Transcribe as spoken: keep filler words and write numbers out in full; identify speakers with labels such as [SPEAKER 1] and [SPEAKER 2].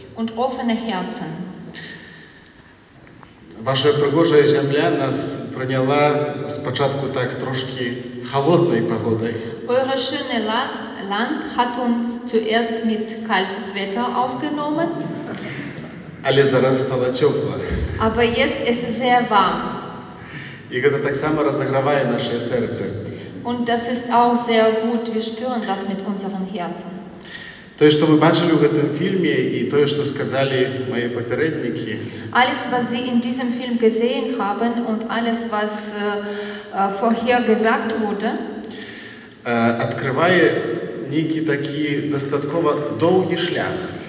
[SPEAKER 1] und offene Herzen.
[SPEAKER 2] Ваша пригожа земля нас прийняла спочатку так трошки холодною погодою.
[SPEAKER 1] Eure schöne La- Land hat uns zuerst mit kaltes Wetter aufgenommen,
[SPEAKER 2] Але зараз стало тепло.
[SPEAKER 1] aber jetzt ist es sehr warm.
[SPEAKER 2] І це так само розігріває наше серце.
[SPEAKER 1] Und das ist auch sehr gut. Wir spüren das mit unseren Herzen.
[SPEAKER 2] То, що ми бачили в цьому фільмі, і те, що сказали мої попередники,
[SPEAKER 1] Alles, was Sie in diesem Film gesehen haben und alles, was äh, äh, vorher gesagt wurde,
[SPEAKER 2] е, відкриває некий такий достатково довгий шлях.